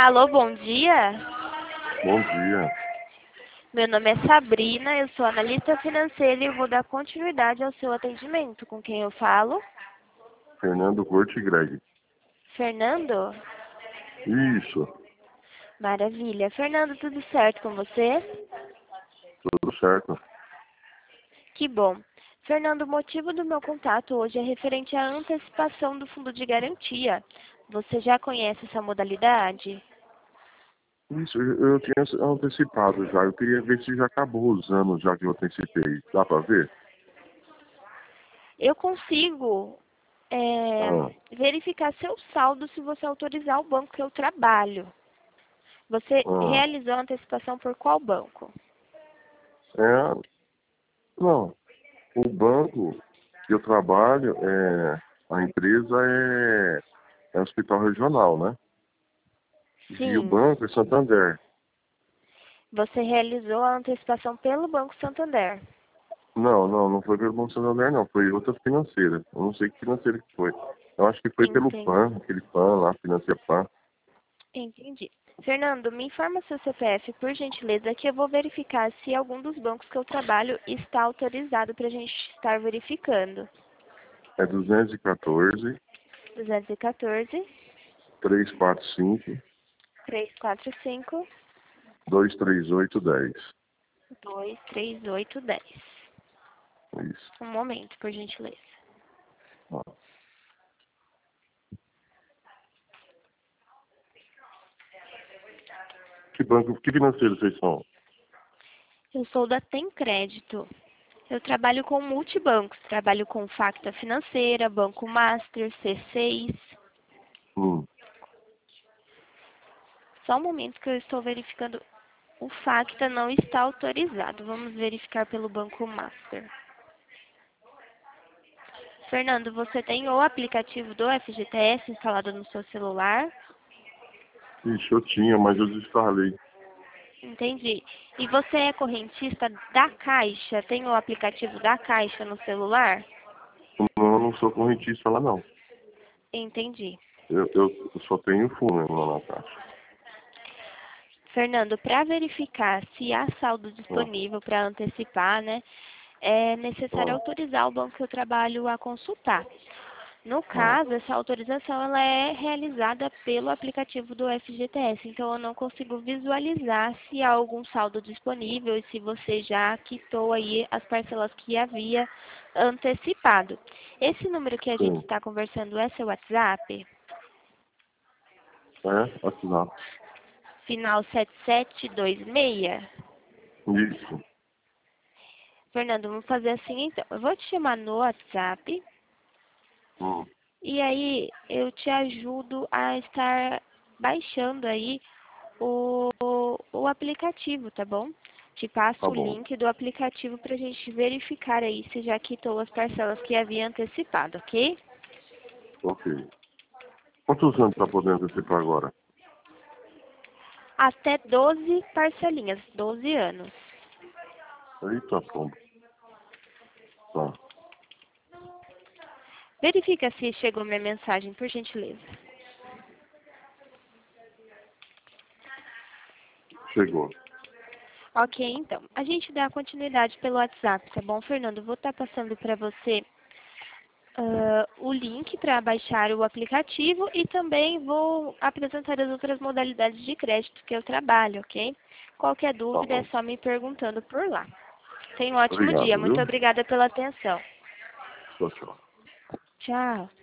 Alô, bom dia. Bom dia. Meu nome é Sabrina, eu sou analista financeira e eu vou dar continuidade ao seu atendimento. Com quem eu falo? Fernando Gortigreg. Fernando? Isso, Maravilha. Fernando, tudo certo com você? tudo certo. Que bom. Fernando, o motivo do meu contato hoje é referente à antecipação do fundo de garantia. Você já conhece essa modalidade? Isso, eu tinha antecipado já. Eu queria ver se já acabou os anos já que eu antecipei. Dá pra ver? Eu consigo Ah, verificar seu saldo se você autorizar o banco que eu trabalho. Você ah. realizou a antecipação por qual banco? É, não. O banco que eu trabalho, a empresa é hospital regional, né? E o Sim. banco é Santander. Você realizou a antecipação pelo Banco Santander. Não foi pelo Banco Santander, não. Foi outra financeira. Eu não sei que financeira que foi. Eu acho que foi pelo Entendi. PAN, aquele PAN lá, Financia PAN. Entendi. Fernando, me informa seu CPF, por gentileza, que eu vou verificar se algum dos bancos que eu trabalho está autorizado para a gente estar verificando. É 214 214 345 345 23810. 23810. Isso. Um momento, por gentileza. Ó. Que banco, que financeiro vocês são? Eu sou da Tem Crédito. Eu trabalho com multibancos. Trabalho com Facta Financeira, Banco Master, C6. Hum. Só um momento que eu estou verificando. O Facta não está autorizado. Vamos verificar pelo Banco Master. Fernando, você tem o aplicativo do FGTS instalado no seu celular? Ixi, eu tinha, mas eu desinstalei. Entendi. E você é correntista da Caixa? Tem o aplicativo da Caixa no celular? Não, eu não sou correntista lá, não. Entendi. Eu só tenho fundo lá na caixa. Fernando, para verificar se há saldo Ó, disponível para antecipar, né, é necessário ó, autorizar o banco que eu trabalho a consultar. No ó. caso, essa autorização ela é realizada pelo aplicativo do FGTS, então eu não consigo visualizar se há algum saldo disponível e se você já quitou aí as parcelas que havia antecipado. Esse número que a gente Sim. está conversando é seu WhatsApp? É? WhatsApp. Final 7726? Isso. Fernando, vamos fazer assim então. Eu vou te chamar no WhatsApp Hum. e aí eu te ajudo a estar baixando aí o aplicativo, tá bom? Te passo Tá o bom. link do aplicativo pra gente verificar aí se já quitou as parcelas que havia antecipado, ok? Ok. Quantos anos tá podendo antecipar agora? Até 12 parcelinhas, 12 anos. Eita, pomba. Tá. Verifica se chegou minha mensagem, por gentileza. Chegou. Ok, então. A gente dá continuidade pelo WhatsApp, tá bom, Fernando? Vou estar passando para você o link para baixar o aplicativo e também vou apresentar as outras modalidades de crédito que eu trabalho, ok? Qualquer Tá dúvida é bom. só me perguntando por lá. Tenha um ótimo dia. Obrigado, Muito viu? obrigada pela atenção. Tchau, tchau. Tchau.